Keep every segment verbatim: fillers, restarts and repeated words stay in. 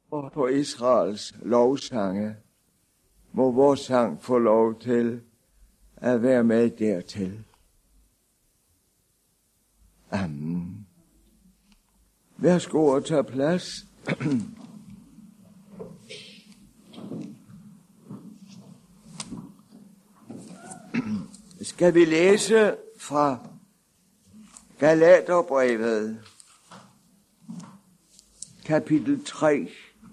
Og på Israels lovsange må vores sang få lov til at være med dertil. Amen. Værsgo og tage plads. Skal vi læse fra Galaterbrevet, kapitel tre.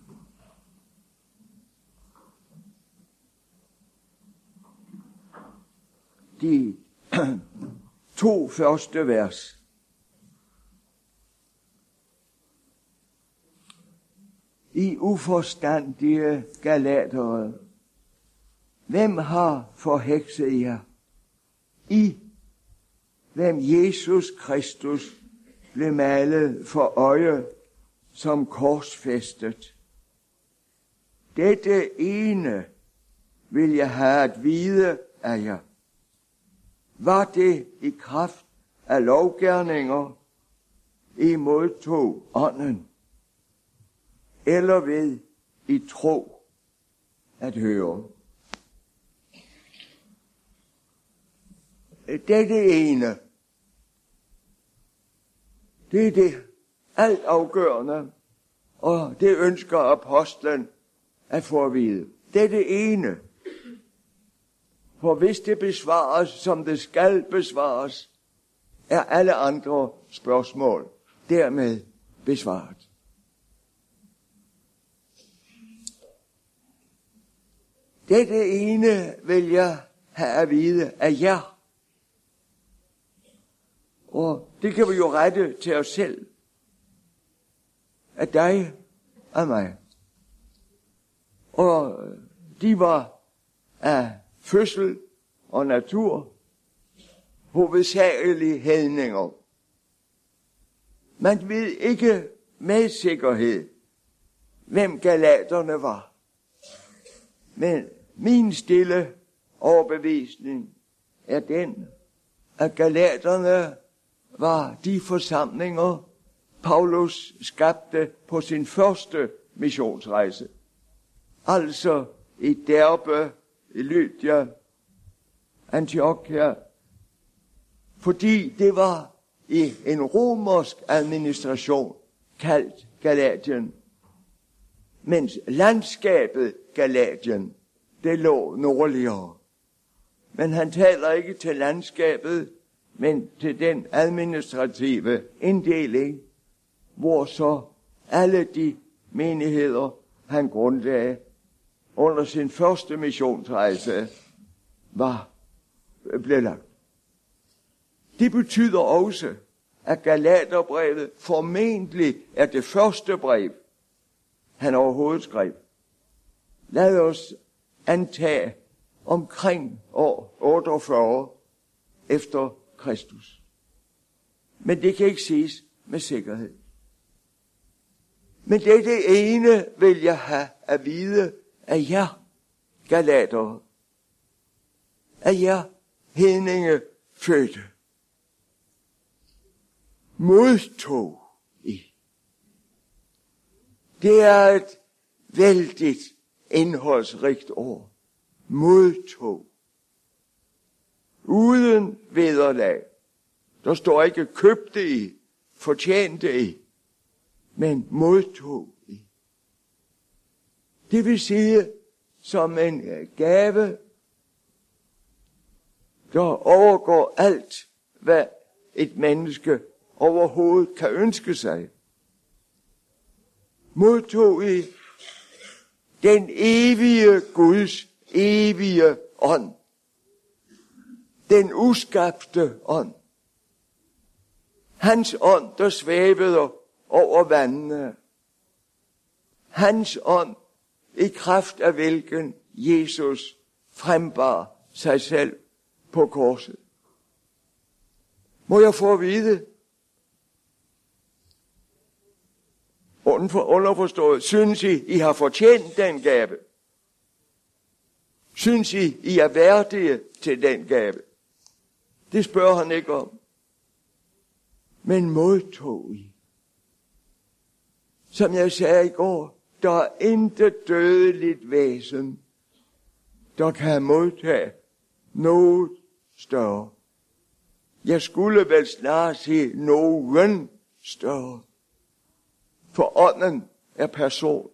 De to første vers. I uforstandige galatere, hvem har forhekset jer? I, hvem Jesus Kristus blev malet for øje som korsfæstet. Dette ene vil jeg have at vide af jer. Var det i kraft af lovgerninger, I modtog ånden, eller ved i tro at høre? Dette ene, det er det alt afgørende, og det ønsker apostlen at få at vide. Dette ene. For hvis det besvares, som det skal besvares, er alle andre spørgsmål dermed besvaret. Dette ene vil jeg have at vide af jer. Og det kan vi jo rette til os selv. Af dig og mig. Og de var af fødsel og natur hovedsageligt hedninger. Man ved ikke med sikkerhed, hvem galaterne var. Men min stille overbevisning er den, at galaterne var de forsamlinger, Paulus skabte på sin første missionsrejse. Altså i Derbe, i Lydia, Antiochia, fordi det var i en romersk administration kaldt Galatien, mens landskabet Galatien, det lå nordligere. Men han taler ikke til landskabet, men til den administrative inddeling, hvor så alle de menigheder, han grundlagde under sin første missionsrejse, var blevet lagt. Det betyder også, at Galaterbrevet formentlig er det første brev, han overhovedet skrev. Lad os antage omkring år otteogfyrre efter Kristus. Men det kan ikke siges med sikkerhed. Men dette ene vil jeg have at vide af jer, galatere, af jer hedninge fødte. Modtog I. Det er et vældigt indholdsrigt ord. Modtog. Uden vederlag. Der står ikke købte I, fortjente I, men modtog I. Det vil sige som en gave, der overgår alt, hvad et menneske overhovedet kan ønske sig. Modtog I den evige Guds evige ånd. Den uskabte ånd. Hans ånd, der svævede over vandene. Hans ånd, i kraft af hvilken Jesus frembar sig selv på korset. Må jeg få at vide, underforstået, synes I, I har fortjent den gave? Synes I, I er værdige til den gave? Det spørger han ikke om. Men modtog I. Som jeg sagde i går, der er intet dødeligt væsen, der kan modtage noget større. Jeg skulle vel snart sige nogen større. For ånden er person.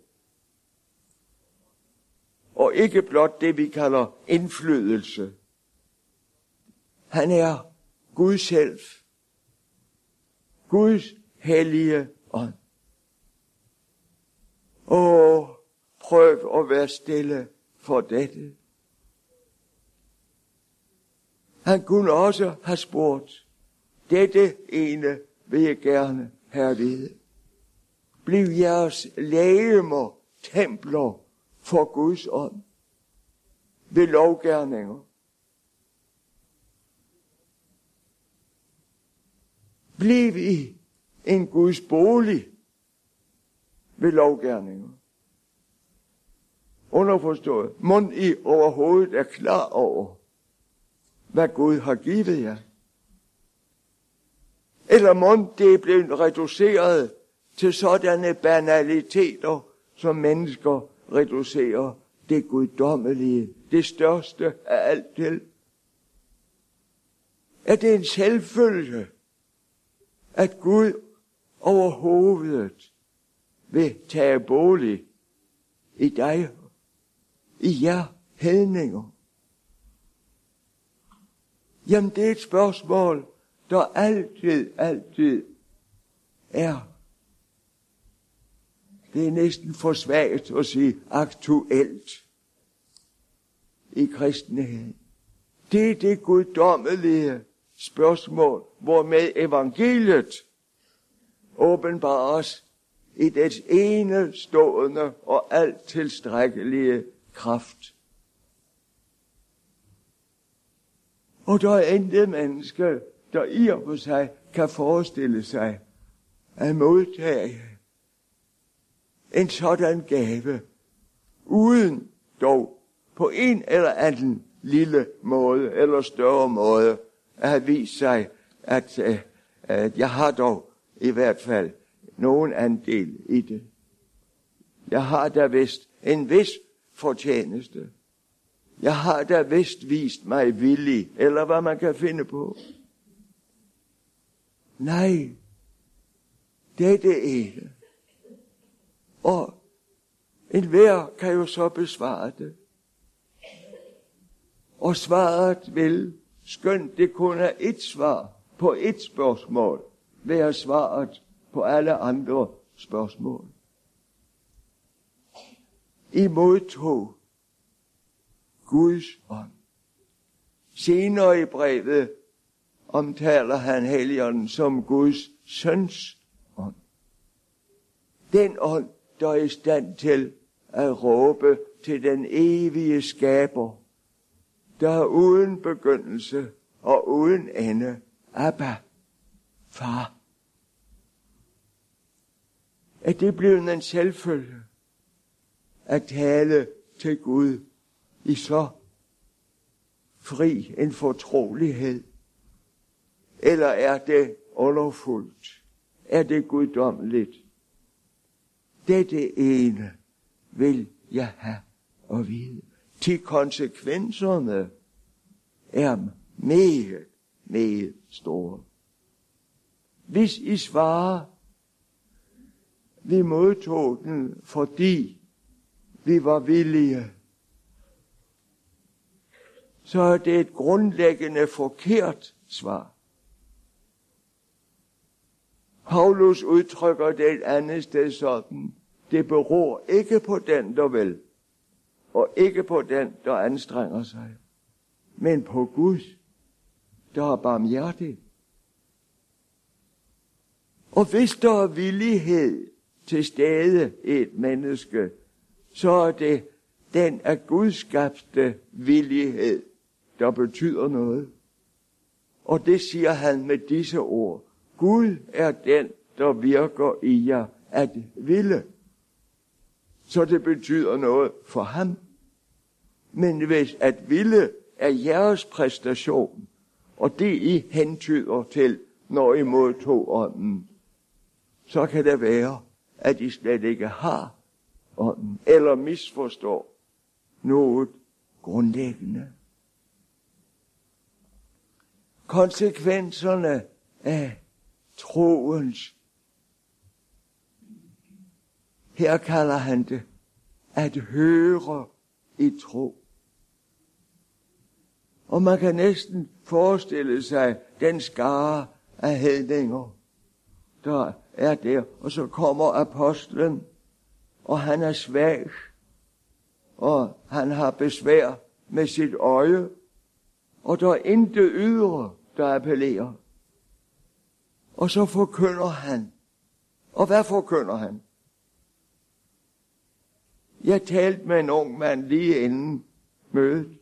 Og ikke blot det, vi kalder indflydelse. Han er Gud selv. Guds hellige ånd. Åh, prøv at være stille for dette. Han kunne også have spurgt, dette ene vil jeg gerne have at vide. Bliv jeres legemer templer for Guds ånd ved lovgerninger. Bliv i en Guds bolig ved lovgerninger. Underforstået, mon I overhovedet er klar over, hvad Gud har givet jer. Eller mon det er blevet reduceret til sådanne banaliteter, som mennesker reducerer det guddommelige, det største af alt til. Er det en selvfølge, at Gud over hovedet vil tage bolig i dig, i jer hedninger? Jamen, det er et spørgsmål, der altid, altid er. Det er næsten for svagt at sige aktuelt i kristenheden. Det er det guddommelige spørgsmål, hvormed evangeliet åbenbares i dets enestående og alt tilstrækkelige kraft. Og der er intet menneske, der i og for sig kan forestille sig at modtage en sådan gave, uden dog på en eller anden lille måde eller større måde at have vist sig, at, at jeg har dog i hvert fald nogen andel i det. Jeg har da vist en vis fortjeneste. Jeg har da vist vist mig villig, eller hvad man kan finde på. Nej, det er det ene. Og enhver kan jo så besvare det. Og svaret vil, skønt det kun er et svar på et spørgsmål, være svaret på alle andre spørgsmål. I modtog Guds ånd. Senere i brevet omtaler han Helligånden som Guds søns ånd. Den ånd, der er i stand til at råbe til den evige skaber, der er uden begyndelse og uden ende. Abba, far. Er det blevet en selvfølge at tale til Gud i så fri en fortrolighed? Eller er det underfuldt? Er det guddommeligt? Dette ene vil jeg have at vide. Til konsekvenserne er meget, meget store. Hvis I svarer, vi modtog den, fordi vi var villige, så er det et grundlæggende forkert svar. Paulus udtrykker det et andet sted sådan: det beror ikke på den, der vil, og ikke på den, der anstrenger sig, men på Gud, der er barmhjertig. Og hvis der er villighed til stede i et menneske, så er det den af Gud skabte villighed, der betyder noget. Og det siger han med disse ord: Gud er den, der virker i jer at ville. Så det betyder noget for ham. Men hvis at ville er jeres præstation, og det I hentyder til, når I modtog ånden, så kan det være, at I slet ikke har ånden, eller misforstår noget grundlæggende. Konsekvenserne af troens, her kalder han det, at høre i tro. Og man kan næsten forestille sig den skare af hedninger, der er der. Og så kommer apostlen, og han er svag, og han har besvær med sit øje, og der er intet ydre, der appellerer. Og så forkynder han. Og hvad forkynder han? Jeg talte med en ung mand lige inden mødet.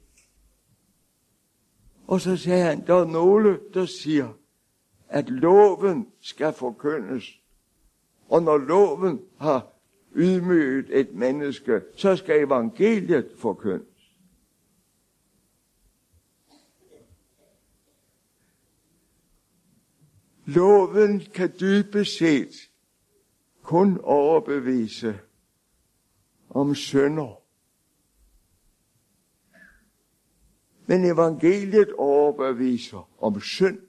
Og så sagde han, der er nogle, der siger, at loven skal forkyndes. Og når loven har ydmyget et menneske, så skal evangeliet forkyndes. Loven kan dybest set kun overbevise om synder. Men evangeliet overbeviser om synd.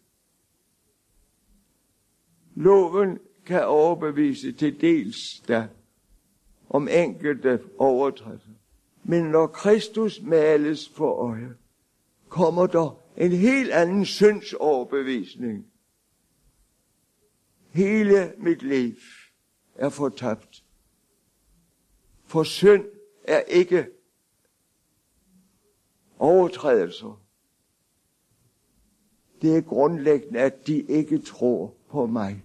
Loven kan overbevise til dels da om enkelte overtrædelser. Men når Kristus males for øje, kommer der en helt anden syndsoverbevisning. Hele mit liv er fortabt. For synd er ikke overtrædelser. Det er grundlæggende, at de ikke tror på mig.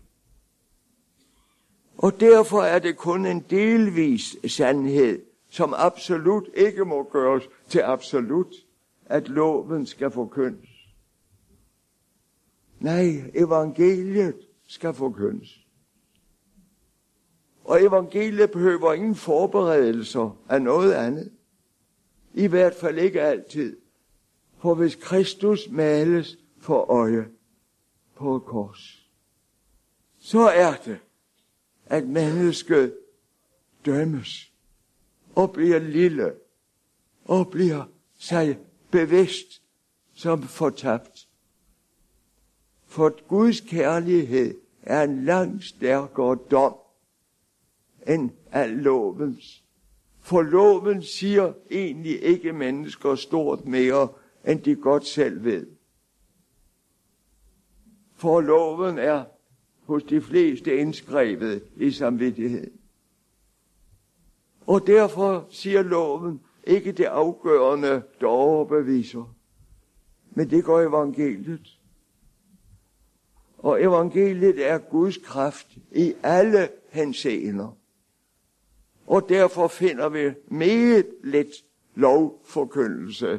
Og derfor er det kun en delvis sandhed, som absolut ikke må gøres til absolut, at loven skal forkyndes. Nej, evangeliet skal forkyndes. Og evangeliet behøver ingen forberedelser af noget andet. I hvert fald ikke altid. For hvis Kristus males for øje på et kors, så er det, at mennesket dømmes og bliver lille og bliver sig bevidst som fortabt. For Guds kærlighed er en langt stærkere dom end af lovens. For loven siger egentlig ikke mennesker stort mere, end de godt selv ved. For loven er hos de fleste indskrevet i samvittighed. Og derfor siger loven ikke det afgørende, der overbeviser, men det går evangeliet. Og evangeliet er Guds kraft i alle henseender. Og derfor finder vi meget let lovforkyndelse.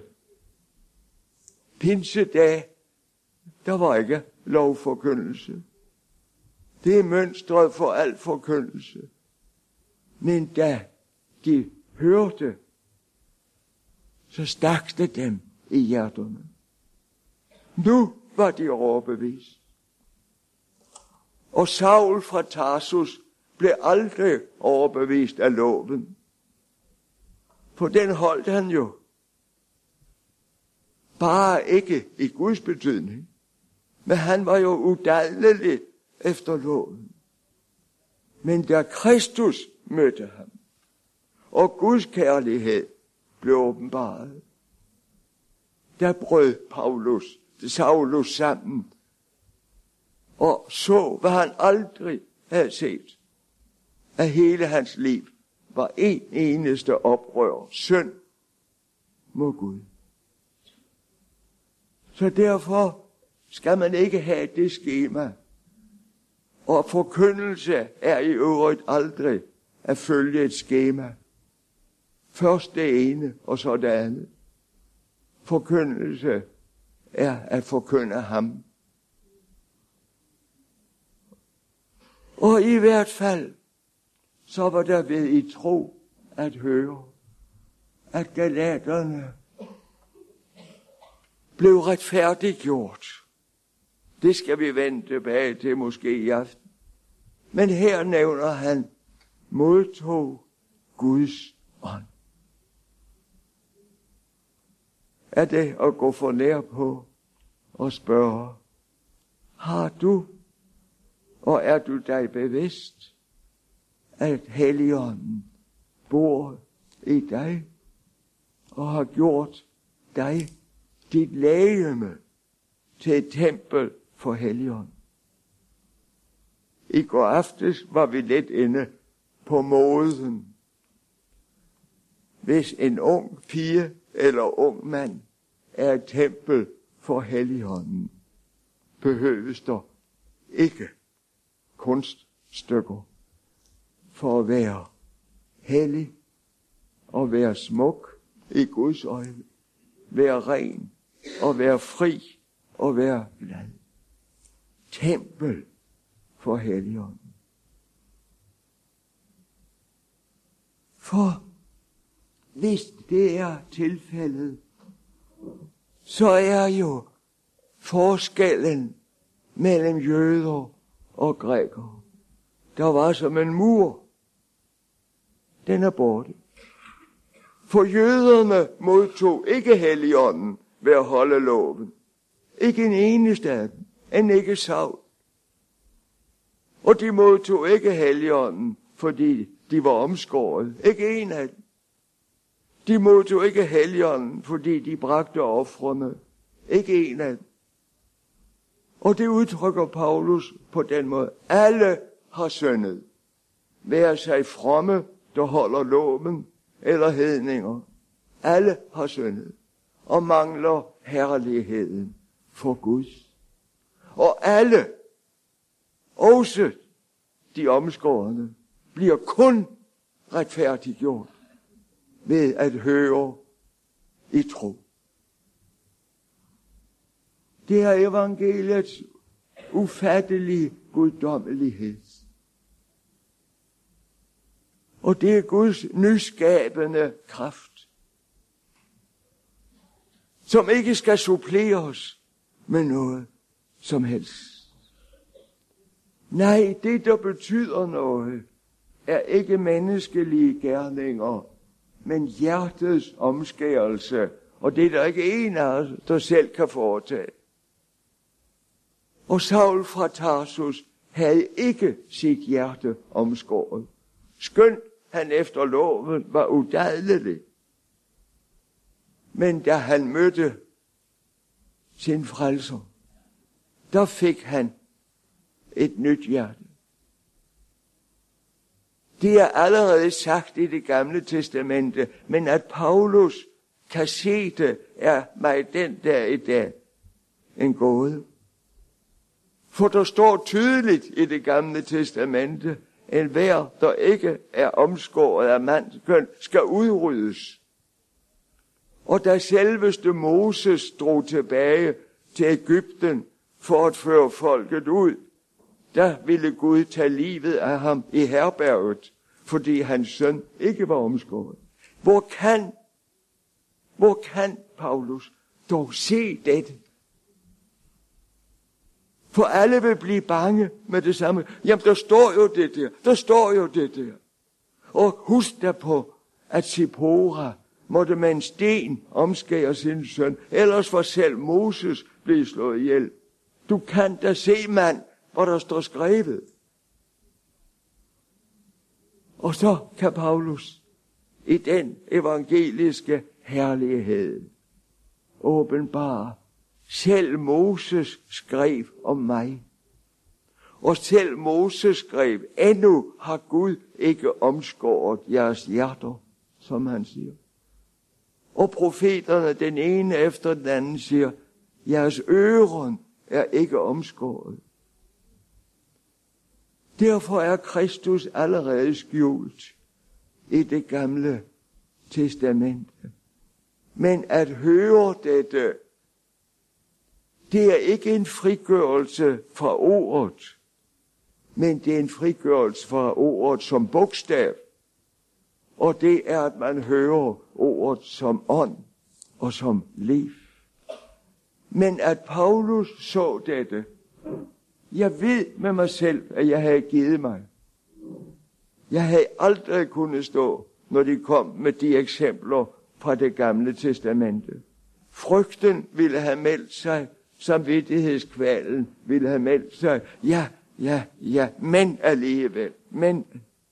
Pinsedag, der var ikke lovforkyndelse. Det er mønstret for al forkyndelse. Men da de hørte, så stak det dem i hjerterne. Nu var de overbevist. Og Saul fra Tarsus blev aldrig overbevist af loven. For den holdt han jo. Bare ikke i Guds betydning. Men han var jo udadelig efter loven. Men da Kristus mødte ham, og Guds kærlighed blev åbenbaret, der brød Paulus, Saulus sammen, og så, hvad han aldrig havde set. At hele hans liv var en eneste oprør, synd mod Gud. Så derfor skal man ikke have det skema. Og forkyndelse er i øvrigt aldrig at følge et skema. Først det ene, og så det andet. Forkyndelse er at forkynde ham. Og i hvert fald, så var der ved i tro at høre, at galaterne blev retfærdiggjort. Det skal vi vende tilbage til måske i aften. Men her nævner han, modtog Guds ånd. Er det at gå for nær på og spørge, har du, og er du dig bevidst, at Helligånden bor i dig og har gjort dig, dit legeme, til et tempel for Helligånden? I går aftes var vi lidt inde på moden. Hvis en ung pige eller ung mand er et tempel for Helligånden, behøves der ikke kunststykker for at være hellig og være smuk i Guds øjne, være ren og være fri og være glad. Tempel for Helligånden. For hvis det er tilfældet, så er jo forskellen mellem jøder og grækere, der var som en mur, den er borte. For jøderne modtog ikke Helligånden ved at holde loven. Ikke en eneste af dem, end ikke Saul. Og de modtog ikke Helligånden, fordi de var omskåret. Ikke en af dem. De modtog ikke Helligånden, fordi de bragte ofrene. Ikke en af dem. Og det udtrykker Paulus på den måde. Alle har syndet. Vær sig fromme, der holder loven, eller hedninger. Alle har syndet. Og mangler herligheden for Gud. Og alle, også de omskårne, bliver kun retfærdiggjort ved at høre i tro. Det er evangeliets ufattelige guddommelighed. Og det er Guds nyskabende kraft, som ikke skal suppleres med noget som helst. Nej, det der betyder noget, er ikke menneskelige gerninger, men hjertets omskærelse, og det er der ikke en af os, der selv kan foretage. Og Saul fra Tarsus havde ikke sit hjerte omskåret, skønt han efter loven var udadelig. Men da han mødte sin frelser, der fik han et nyt hjerte. Det er allerede sagt i det gamle testamente, men at Paulus kan se det, er mig den der i dag en gåde. For der står tydeligt i det gamle testamente, en hver, der ikke er omskåret af mandskøn, skal udryddes. Og da selveste Moses drog tilbage til Egypten for at føre folket ud, der ville Gud tage livet af ham i herberget, fordi hans søn ikke var omskåret. Hvor kan, hvor kan Paulus dog se dette? For alle vil blive bange med det samme. Jamen, der står jo det der. Der står jo det der. Og husk da på, at Zipporah måtte med en sten omskære sin søn. Ellers var selv Moses blive slået ihjel. Du kan da se, mand, hvor der står skrevet. Og så kan Paulus i den evangeliske herlighed åbenbare, selv Moses skrev om mig. Og selv Moses skrev, endnu har Gud ikke omskåret jeres hjerter, som han siger. Og profeterne, den ene efter den anden, siger, jeres øren er ikke omskåret. Derfor er Kristus allerede skjult i det gamle testamente. Men at høre dette, det er ikke en frigørelse fra ordet, men det er en frigørelse fra ordet som bogstav. Og det er, at man hører ordet som ånd og som liv. Men at Paulus så dette, jeg ved med mig selv, at jeg havde givet mig. Jeg havde aldrig kunnet stå når de kom med de eksempler fra det gamle testamente. Frygten ville have meldt sig, samvittighedskvalen ville have meldt sig. Ja, ja, ja, men alligevel, men.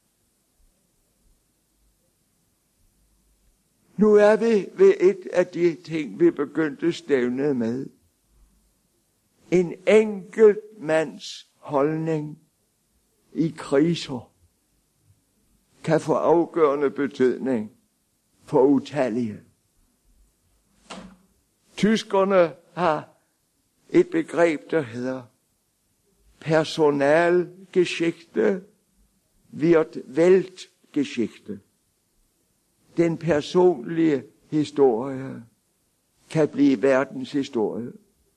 Nu er vi ved et af de ting, vi begyndte stævnet med. En enkelt mands holdning i kriser kan få afgørende betydning for utallige. Tyskerne har et begreb, der hedder Personalgeschichte wird Weltgeschichte. Den personlige historie kan blive verdenshistorie.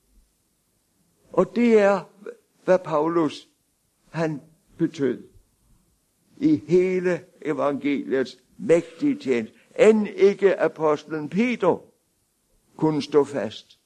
Og det er, hvad Paulus han betød i hele evangeliets mægtige tjeneste. End ikke apostlen Peter kunne stå fast.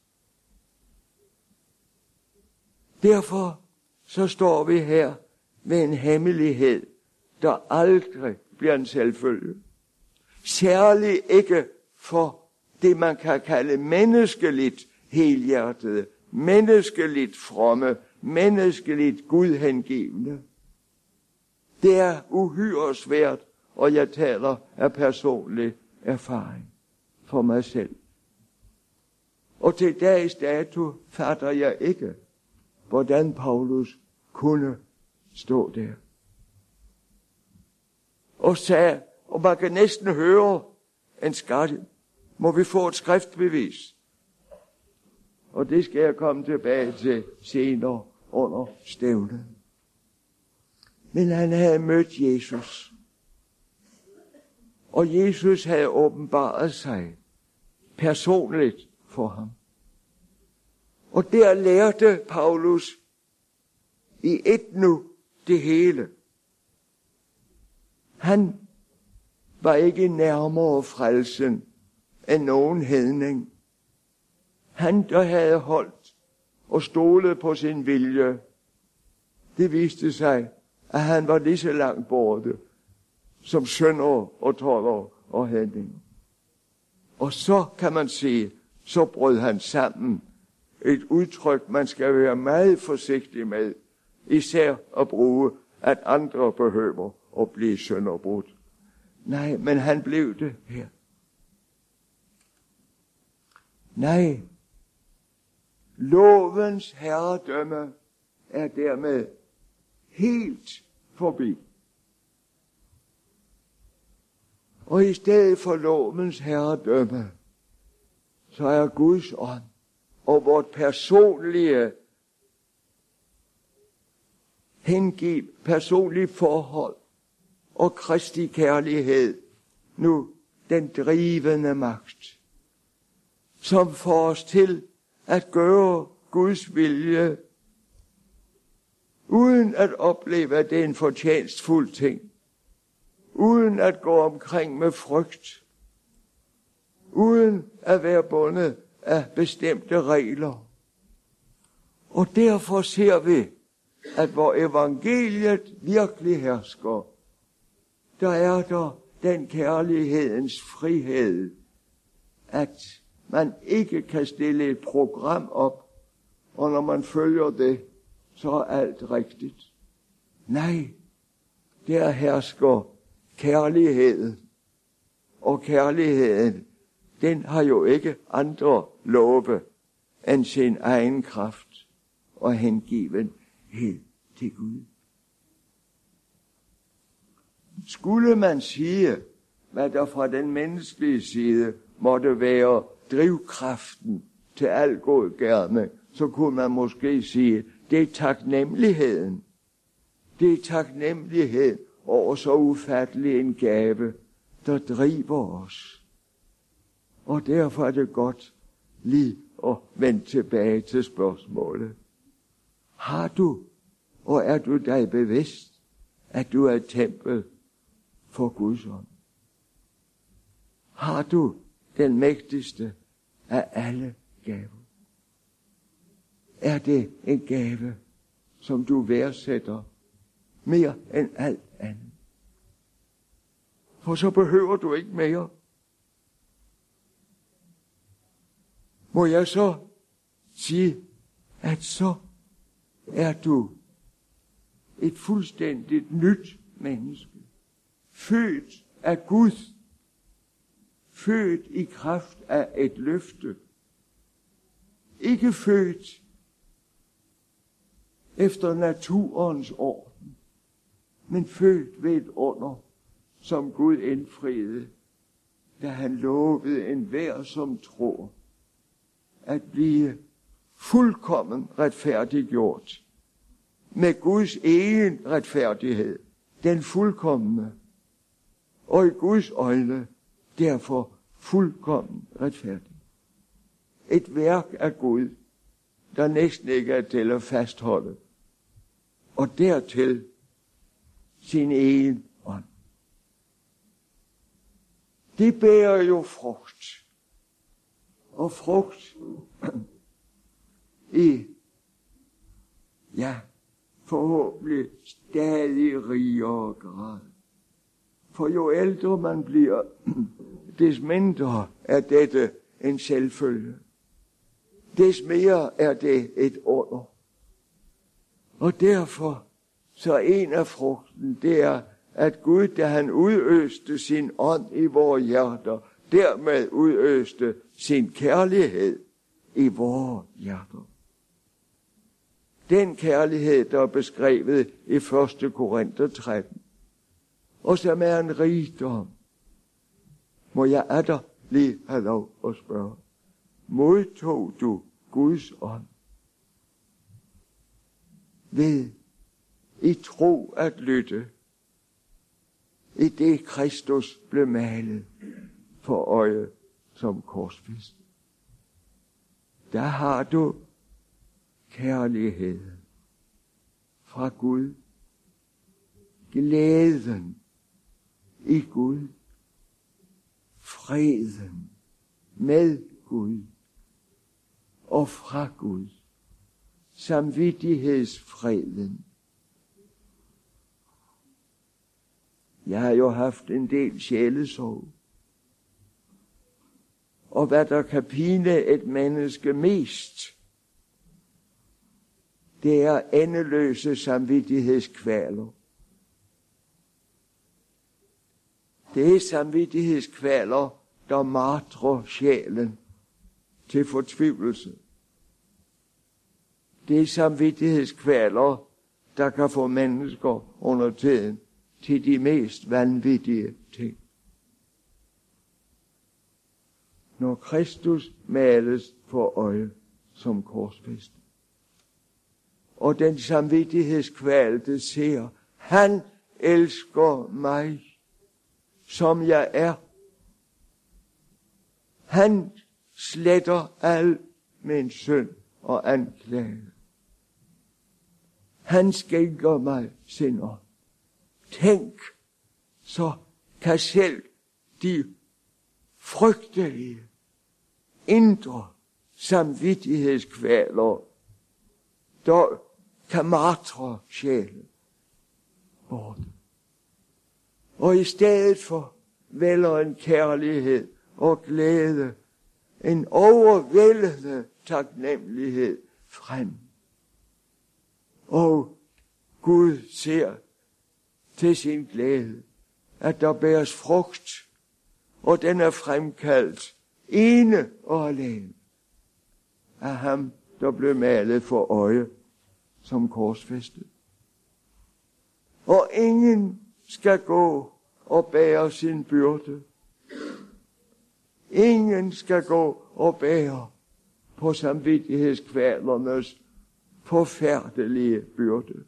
Derfor så står vi her med en hemmelighed, der aldrig bliver en selvfølge. Særligt ikke for det, man kan kalde menneskeligt helhjertede, menneskeligt fromme, menneskeligt gudhengivende. Det er uhyre svært, og jeg taler af personlig erfaring for mig selv. Og til dags dato fatter jeg ikke, hvordan Paulus kunne stå der. Og sagde, og man kan næsten høre en skat, må vi få et skriftbevis? Og det skal jeg komme tilbage til senere under stævnet. Men han havde mødt Jesus. Og Jesus havde åbenbaret sig personligt for ham. Og der lærte Paulus i et nu det hele. Han var ikke nærmere frelsen end nogen hedning. Han, der havde holdt og stolet på sin vilje, det viste sig, at han var lige så langt borte som synder og toller og hedninger. Og så kan man sige, så brød han sammen. Et udtryk, man skal være meget forsigtig med, især at bruge, at andre behøver at blive sønderbrudt. Nej, men han blev det her. Nej, lovens herredømme er dermed helt forbi. Og i stedet for lovens herredømme, så er Guds ånd og vort personlige hengiv, personlige forhold og Kristi kærlighed nu den drivende magt, som får os til at gøre Guds vilje, uden at opleve, at det er en fortjenstfuld ting, uden at gå omkring med frygt, uden at være bundet af bestemte regler. Og derfor ser vi, at hvor evangeliet virkelig hersker, der er der den kærlighedens frihed, at man ikke kan stille et program op, og når man følger det, så er alt rigtigt. Nej, der hersker kærligheden. Og kærligheden, den har jo ikke andre love end sin egen kraft og hengivenhed til Gud. Skulle man sige, hvad der fra den menneskelige side måtte være drivkraften til al god gerning, så kunne man måske sige, det er taknemmeligheden. Det er taknemmelighed over så ufattelig en gave, der driver os. Og derfor er det godt lige at vende tilbage til spørgsmålet. Har du, og er du dig bevidst, at du er et tempel for Guds ånd? Har du den mægtigste af alle gaver? Er det en gave, som du værdsætter mere end alt andet? for så behøver du ikke mere. Må jeg så sige, at så er du et fuldstændigt nyt menneske. Født af Gud. Født i kraft af et løfte. Ikke født efter naturens orden, men født ved et under, som Gud indfriede, da han lovede enhver, som tror, at blive fuldkommen retfærdiggjort med Guds egen retfærdighed, den fuldkommende, og i Guds øjne derfor fuldkommen retfærdig. Et værk af Gud, der næsten ikke er til at fastholde, og dertil sin egen ånd. Det bærer jo frugt, og frugt i, ja, forhåbentlig stadig rigere grad. For jo ældre man bliver, des mindre er dette en selvfølge. Des mere er det et under. Og derfor, så en af frugten, det er, at Gud, da han udøste sin ånd i vores hjerter, dermed udøste sin kærlighed i vores hjerter. Den kærlighed, der er beskrevet i første Korinther tretten, og som er en rigdom. Må jeg atter lige have lov at spørge, modtog du Guds ånd ved i tro at lytte, i det Kristus blev malet for øje som korsfæst? Der har du kærligheden fra Gud, glæden i Gud, freden med Gud og fra Gud, samvittighedsfreden. Jeg har jo haft en del sjælesorg, og hvad der kan pine et menneske mest, det er endeløse samvittighedskvaler. Det er samvittighedskvaler, der martrer sjælen til fortvivlelse. Det er samvittighedskvaler, der kan få mennesker under tiden til de mest vanvittige ting. Når Kristus males for øje som korsfæst, og den samvittighedskvalte ser, han elsker mig, som jeg er. Han sletter al min synd og anklage. Han skænker mig sin ånd. Tænk, så kan selv de frygtelige, indre samvittighedskvaler, der kan martre sjælen borte. Og i stedet for vælger en kærlighed og glæde, en overvældende taknemmelighed frem. Og Gud ser til sin glæde, at der bæres frugt, og den er fremkaldt ene og alene af ham, der blev malet for øje som korsfæstet. Og ingen skal gå og bære sin byrde. Ingen skal gå og bære på samvittighedskvalernes forfærdelige byrde.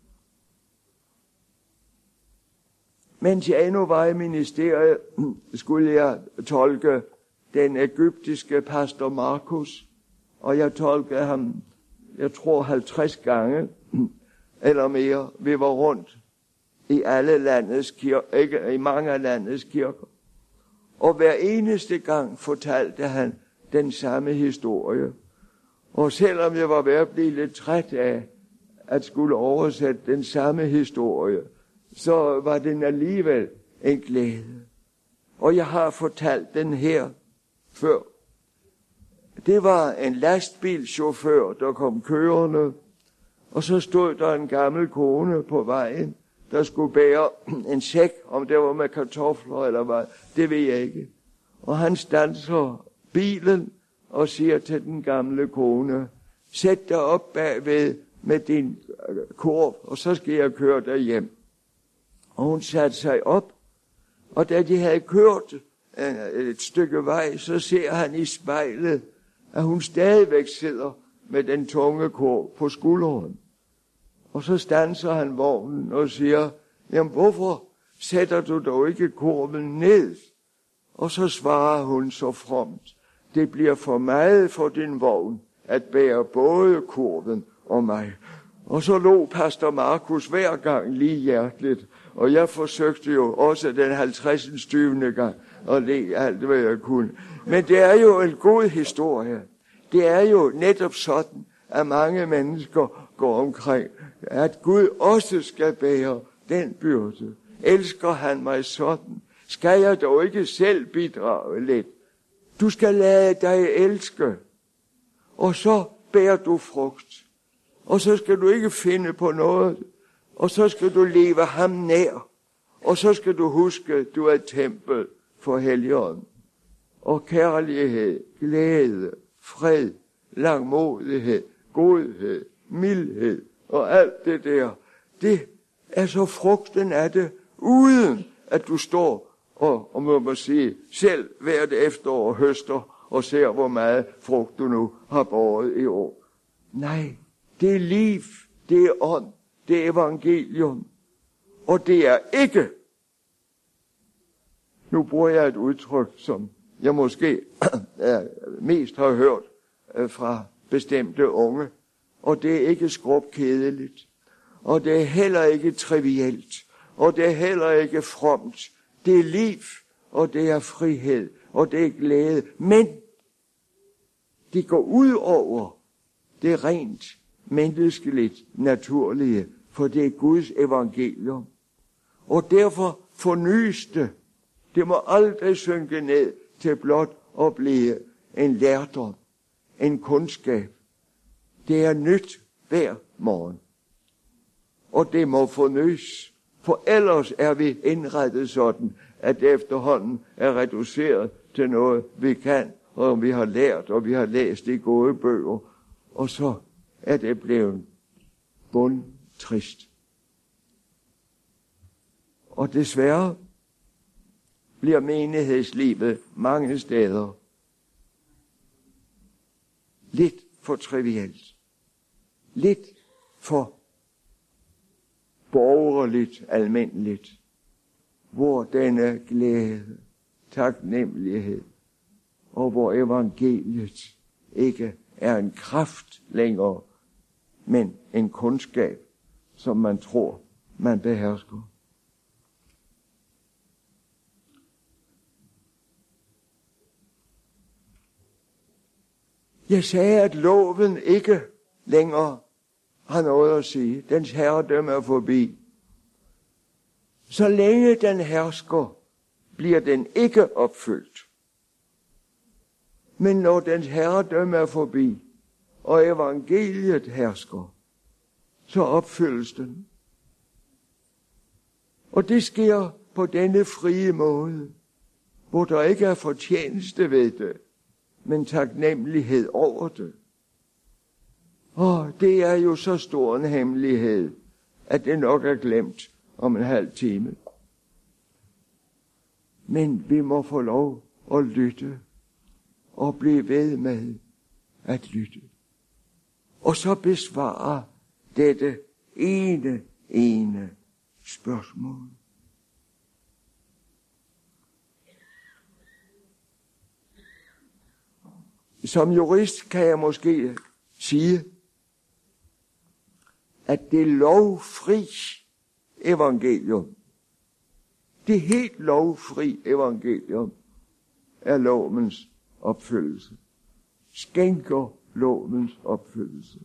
Mens jeg endnu var i ministeriet, skulle jeg tolke den egyptiske pastor Markus, og jeg tolkede ham, jeg tror halvtreds gange eller mere. Vi var rundt i alle landets kirker, ikke i mange af landets kirker. Og hver eneste gang fortalte han den samme historie. Og selvom jeg var ved at blive lidt træt af at skulle oversætte den samme historie, så var den alligevel en glæde. og jeg har fortalt den her før. Det var en lastbilchauffør, der kom kørende, og så stod der en gammel kone på vejen, der skulle bære en sæk, om det var med kartofler eller hvad, det ved jeg ikke. Og han standser bilen og siger til den gamle kone, sæt dig op bagved med din kurv, og så skal jeg køre dig hjem. Og hun satte sig op, og da de havde kørt et stykke vej, så ser han i spejlet, at hun stadigvæk sidder med den tunge kurv på skulderen. Og så standser han vognen og siger, jamen hvorfor sætter du dog ikke kurven ned? Og så svarer hun så fromt, det bliver for meget for din vogn at bære både kurven og mig. Og så lå pastor Markus hver gang lige hjerteligt, og jeg forsøgte jo også den halvtredstyvende gang at le alt, hvad jeg kunne. Men det er jo en god historie. Det er jo netop sådan, at mange mennesker går omkring, at Gud også skal bære den byrde. Elsker han mig sådan, skal jeg dog ikke selv bidrage lidt. Du skal lade dig elske, og så bærer du frugt. Og så skal du ikke finde på noget, og så skal du leve ham nær. Og så skal du huske, at du er et tempel for Helligånden. Og kærlighed, glæde, fred, langmodighed, godhed, mildhed og alt det der, det er så frugten af det, uden at du står og, og må man sige, selv hvert efterår høster og ser, hvor meget frugt du nu har båret i år. Nej, det er liv, det er ånd, det er evangelium, og det er ikke, nu bruger jeg et udtryk, som jeg måske mest har hørt fra bestemte unge, og det er ikke skrubkedeligt, og det er heller ikke trivielt, og det er heller ikke fromt. Det er liv, og det er frihed, og det er glæde, men det går ud over det rent menneskeligt naturlige, for det er Guds evangelium. Og derfor fornyes det. Det må aldrig synke ned til blot at blive en lærdom, en kundskab. Det er nyt hver morgen. Og det må fornyes, for ellers er vi indrettet sådan, at det efterhånden er reduceret til noget, vi kan, og vi har lært, og vi har læst i gode bøger, og så er det blevet bundtrist. Og desværre bliver menighedslivet mange steder lidt for trivielt, lidt for borgerligt almindeligt, hvor denne glæde, taknemmelighed og hvor evangeliet ikke er en kraft længere, men en kundskab, som man tror, man behersker. Jeg sagde, at loven ikke længere har noget at sige. Dens herredømme er forbi. Så længe den hersker, bliver den ikke opfyldt. Men når dens herredømme er forbi, og evangeliet hersker, så opfyldes den. Og det sker på denne frie måde, hvor der ikke er fortjeneste ved det, men taknemmelighed over det. Og det er jo så stor en hemmelighed, at det nok er glemt om en halv time. Men vi må få lov at lytte og blive ved med at lytte. Og så besvare dette ene, ene spørgsmål. Som jurist kan jeg måske sige, at det lovfri evangelium, det helt lovfri evangelium, er lovens opfyldelse. Skænker lovens opfyldelse.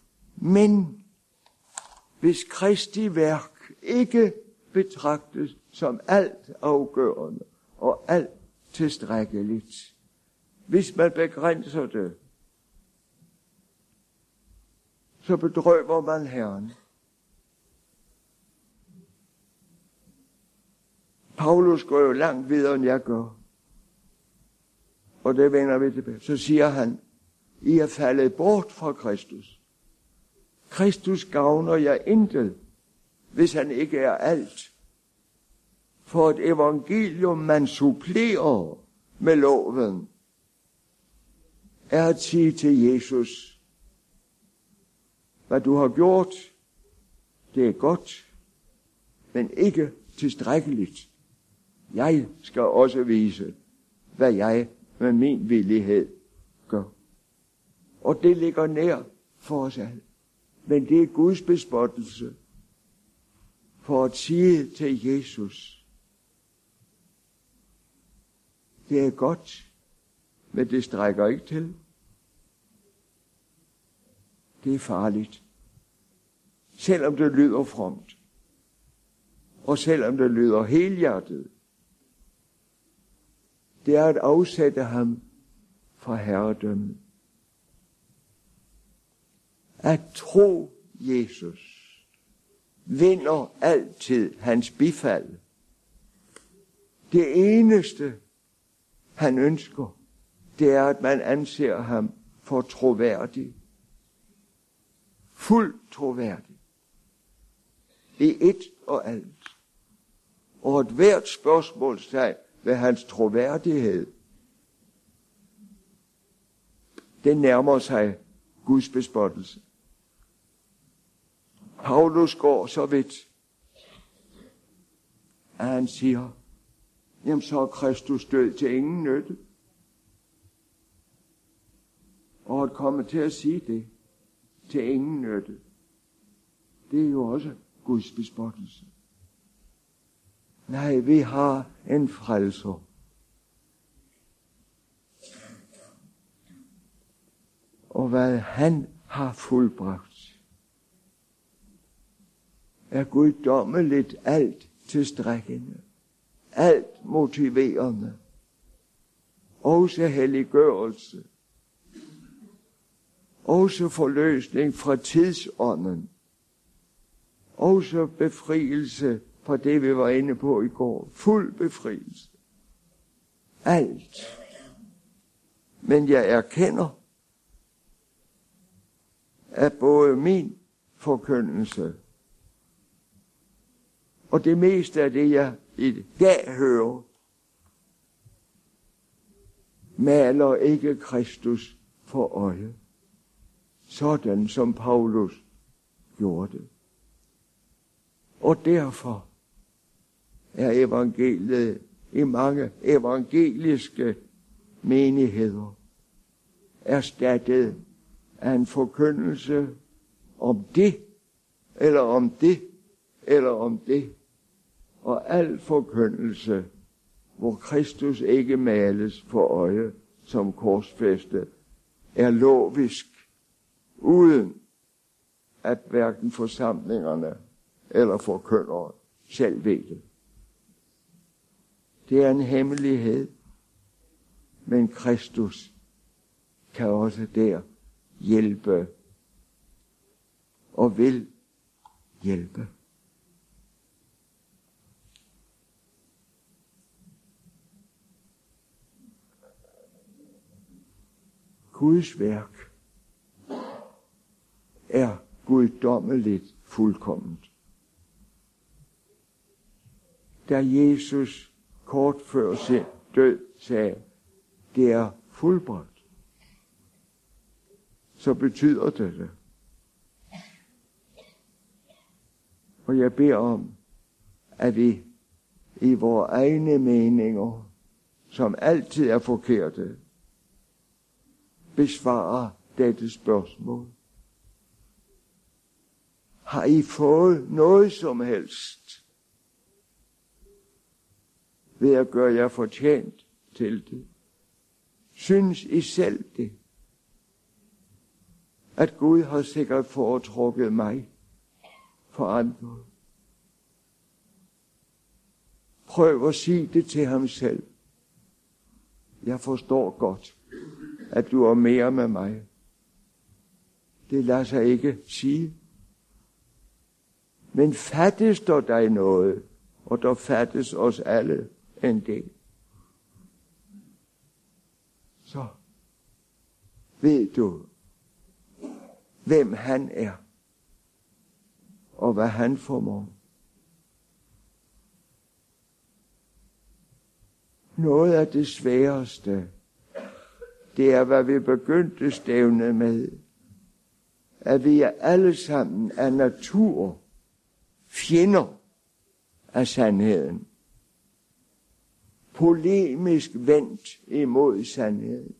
Men hvis Kristi værk ikke betragtes som alt afgørende og alt tilstrækkeligt. Hvis man begrænser det, så bedrøver man Herren. Paulus går jo langt videre, end jeg gør. Og det vender vi tilbage. Så siger han, I er faldet bort fra Kristus. Kristus gavner jer intet, hvis han ikke er alt. For et evangelium, man supplerer med loven, er at sige til Jesus, hvad du har gjort, det er godt, men ikke tilstrækkeligt. Jeg skal også vise, hvad jeg med min villighed gør. Og det ligger nær for os alle. Men det er Guds bespottelse for at sige til Jesus, det er godt, men det strækker ikke til. Det er farligt. Selvom det lyder fromt. Og selvom det lyder helhjertet. Det er at afsætte ham fra herredømmet. At tro Jesus vinder altid hans bifald. Det eneste, han ønsker, det er, at man anser ham for troværdig. Fuldt troværdig. I et og alt. Og et hvert spørgsmålstegn ved hans troværdighed, det nærmer sig Guds bespottelse. Paulus går så vidt, at han siger, jamen så er Kristus død til ingen nytte. Og at komme til at sige det, til ingen nytte, det er jo også Guds bespottelse. Nej, vi har en frelser. Og hvad han har fuldbragt, er guddommeligt alt tilstrækkende, alt motiverende, også helliggørelse, også forløsning fra tidsånden, også befrielse fra det, vi var inde på i går. Fuld befrielse. Alt. Men jeg erkender, at både min forkyndelse og det meste af det, jeg i dag hører, maler ikke Kristus for øje, sådan som Paulus gjorde det. Og derfor er evangeliet i mange evangeliske menigheder erstattet af en forkyndelse om det, eller om det, eller om det. Og al forkyndelse, hvor Kristus ikke males for øje som korsfæstet, er lovisk, uden at hverken forsamlingerne eller forkyndere selv ved det. Det er en hemmelighed, men Kristus kan også der hjælpe og vil hjælpe. Guds værk er guddommeligt fuldkomment. Da Jesus kort før sin død sagde, det er fuldbragt, så betyder det det. Og jeg beder om, at vi i vores egne meninger, som altid er forkerte, besvarer dette spørgsmål. Har I fået noget som helst ved at gøre jer fortjent til det? Synes I selv det? At Gud har sikkert foretrukket mig for andre. Prøv at sige det til ham selv. Jeg forstår godt, at du er mere med mig. Det lader sig ikke sige. Men fattes der dig noget, og der fattes os alle en del. Så ved du, hvem han er, og hvad han formår. Noget af det sværeste, det er, hvad vi begyndte stævnet med, at vi er alle sammen af natur fjender af sandheden. Polemisk vendt imod sandheden.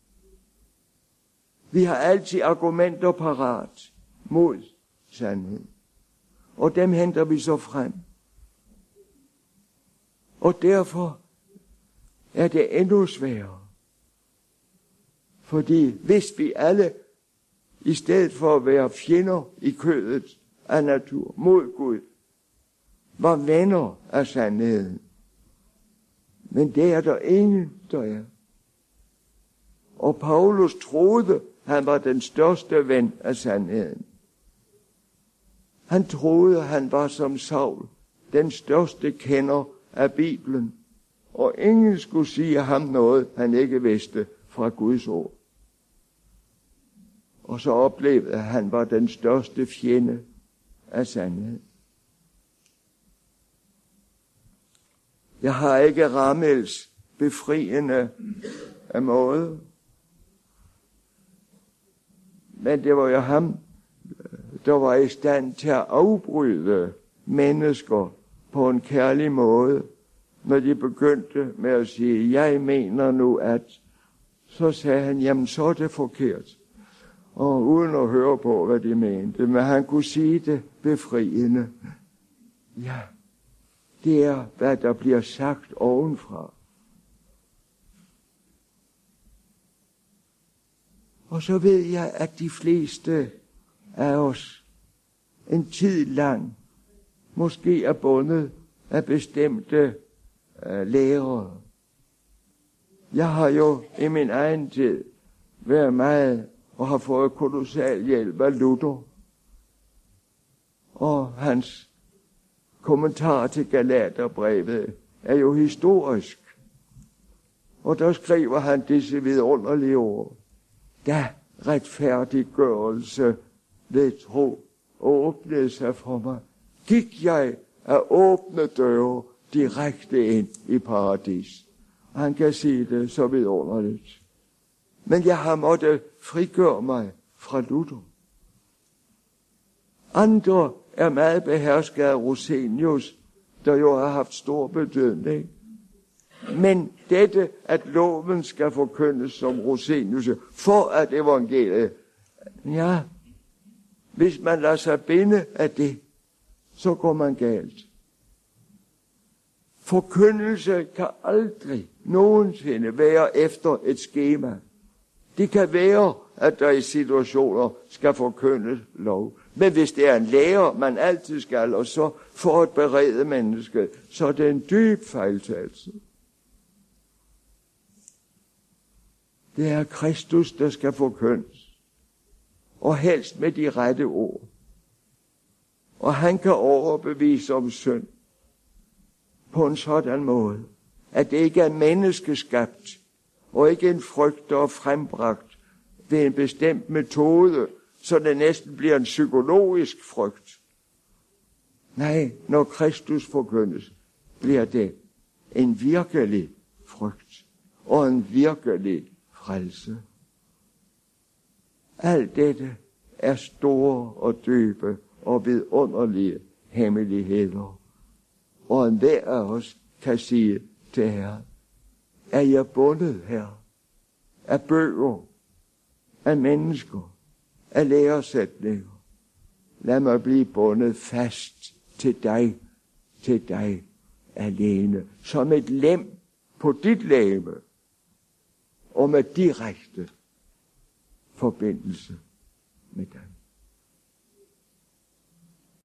Vi har altid argumenter parat mod sandheden. Og dem henter vi så frem. Og derfor er det endnu sværere. Fordi hvis vi alle, i stedet for at være fjender i kødet af natur mod Gud, var venner af sandheden. Men det er der ingen, der er. Og Paulus troede, han var den største ven af sandheden. Han troede, han var som Saul, den største kender af Bibelen. Og ingen skulle sige ham noget, han ikke vidste fra Guds ord. Og så oplevede at han var den største fjende af sandheden. Jeg har ikke Ramels befriende af måde. Men det var jo ham, der var i stand til at afbryde mennesker på en kærlig måde. Når de begyndte med at sige, jeg mener nu at, så sagde han, jamen så er det forkert. Og uden at høre på, hvad de mente. Men han kunne sige det befriende. Ja, det er, hvad der bliver sagt ovenfra. Og så ved jeg, at de fleste af os en tid lang måske er bundet af bestemte uh, lærere. Jeg har jo i min egen tid været meget og har fået kolossal hjælp af Luther og hans kommentar til Galaterbrevet er jo historisk. Og der skriver han disse vidunderlige ord. Da retfærdiggørelse ved tro åbnede sig for mig, gik jeg af åbne døre direkte ind i paradis. Og han kan sige det så vidunderligt. Men jeg har måttet frigøre mig fra Luther. Andre er meget behersket af Rosenius, der jo har haft stor betydning. Men dette, at loven skal forkyndes som Rosenius, for at evangeliet, ja, hvis man lader sig binde af det, så går man galt. Forkyndelse kan aldrig nogensinde være efter et skema. Det kan være, at der i situationer skal forkyndes lov. Men hvis det er en lærer, man altid skal, og så for at berede mennesket, så er det en dyb fejltagelse. Det er Kristus, der skal forkyndes. Og helst med de rette ord. Og han kan overbevise om synd på en sådan måde, at det ikke er menneskeskabt, og ikke en frygt, der er frembragt ved en bestemt metode, så det næsten bliver en psykologisk frygt. Nej, når Kristus forkyndes, bliver det en virkelig frygt og en virkelig frelse. Alt dette er store og dybe og vidunderlige hemmeligheder. Og enhver af os kan sige til Herren, er jeg bundet her af bøger, af mennesker, af læresætninger? Lad mig blive bundet fast til dig, til dig alene, som et lem på dit legeme, og med direkte forbindelse med dig.